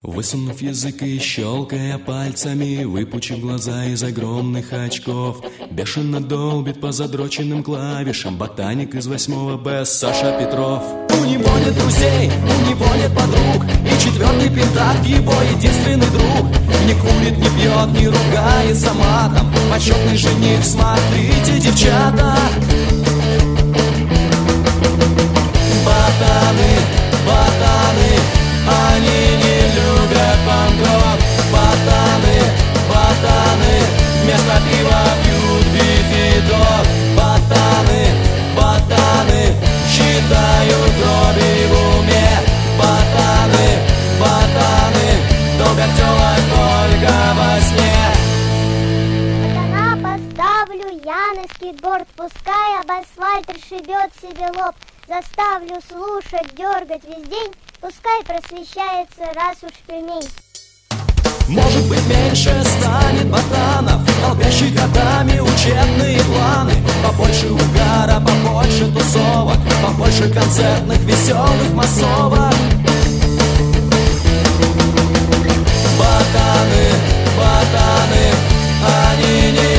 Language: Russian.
Высунув язык и щелкая пальцами, выпучив глаза из огромных очков, бешено долбит по задроченным клавишам ботаник из 8 Б Саша Петров. У него нет друзей, у него нет подруг, и четвертый пентакт его единственный друг. Не курит, не пьет, не ругается матом, почетный жених, смотрите, девчата. Ботаны, ботаны, они не любят панк-рок. Ботаны, ботаны, вместо пива пьют бифидок. Ботаны, ботаны, считают дроби в уме. Ботаны, ботаны, долго тёлок только во сне. Ботана поставлю я на скейтборд, пускай об асфальт расшибет себе лоб. Заставлю слушать, дергать весь день, пускай просвещается, раз уж пельмень. Может быть, меньше станет ботанов, долбящих годами учебные планы. Побольше угара, побольше тусовок, побольше концертных веселых массовок. Ботаны, ботаны, они не